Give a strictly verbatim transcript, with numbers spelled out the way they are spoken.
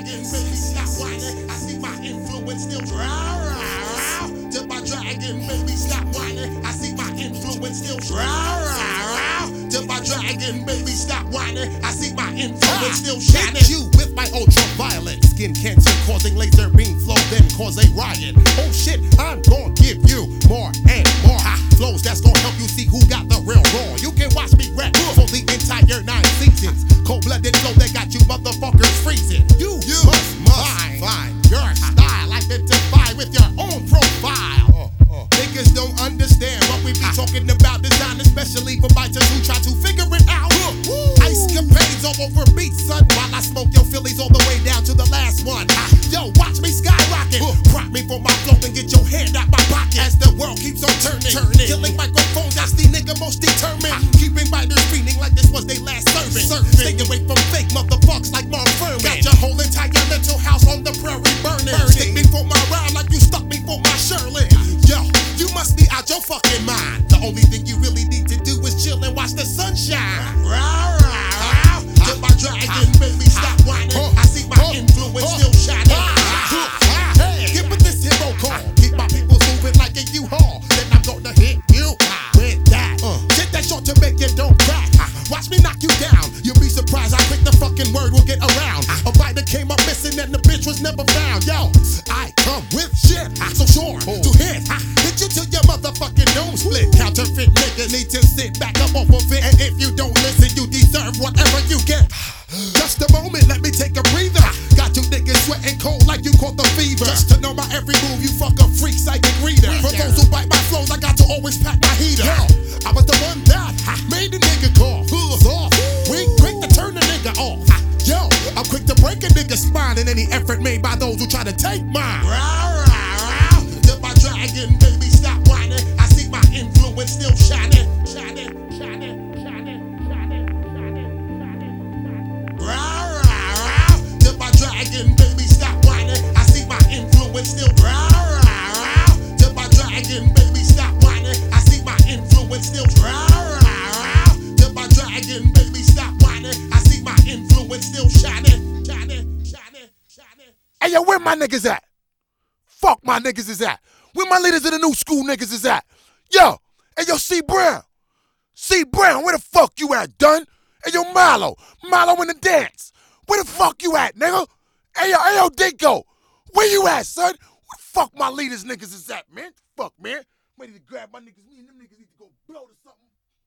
dragon, baby, stop whining. I see my influence still rah, to my dragon, baby, stop whining. I see my influence still rah, to my dragon, baby, stop whining. I see my influence still shining. Hit you with my ultraviolet skin cancer causing laser beam flow, then cause a riot. Oh shit, I'm gonna give you more and more flows that's gonna help you see who got the real raw. You can watch me rap for the entire nine seasons. Cold-blooded flow that got you motherfuckers freezing. You, you must, must find, find your style. Identify with your own profile. Uh, uh. Niggas don't understand what we be talking about design, especially for biters who try to figure it out. Uh, Ice capades all over beats, son, while I smoke your Phillies all the way down to the last one. Uh, yo, watch me skyrocket. Uh, Prop me for my flow and get your hand out my pocket as the world keeps on turning. turning. Killing microphones, that's the nigga most determined. Uh, keeping biters feeling like this was their last service. Stay away from fake motherfuckers like Mark Furman. Got your whole entire little house on the prairie burning. burning. Stick me for my ride like you stuck me for my Shirley. Yo, you must be out your fucking mind. The only thing you really need to do is chill and watch the sunshine. Rah, rah, rah. To my dragon, baby, stop whining. I see my influence still shining. Get with this hero call. Keep my people moving like a U-Haul. Then I'm gonna hit you with that. Shit that short to make it don't crack. Watch me knock you down. You'll be surprised how quick the fucking word will get around. A biter came up missing and the bitch was never found. Yo, I come with shit, so sure to hit. Hit you till your motherfucking nose split. Counterfeit niggas need to sit back up off of it. And if you don't listen, you deserve whatever you get. Just a moment, let me take a breather. Got you niggas sweating cold like you caught the fever. Just to know my every move, you fuck a freak psychic reader. For those who bite my flows, I got to always pack my heater. Yo, I was the one that made the nigga cough. Off. We ain't quick to turn the nigga off. Yo, I'm quick to break a nigga's spine in any effort made by those who try to take mine. Rah, rah, rah. To my dragon, baby, stop whining. I see my influence still shining. Shining, shining, shining, shining, shining, shining. Rah, rah, rah. To my dragon, baby, stop whining. I see my influence still. Rah, rah, rah. To my dragon, baby, stop whining. I see my influence still. Rah, rah, rah. To my dragon, baby, stop whining. I see my influence still shining, shining, shining, shining. Hey, yo, where my niggas at? Fuck my niggas is at. Where my leaders of the new school niggas is at? Yo, hey, yo, C. Brown. C. Brown, where the fuck you at, done? Hey, yo, Milo. Milo in the dance. Where the fuck you at, nigga? Hey, yo, hey, yo, Dinko. Where you at, son? Where the fuck my leaders niggas is at, man? Fuck, man. I'm ready to grab my niggas. Me and them niggas need to go blow to something.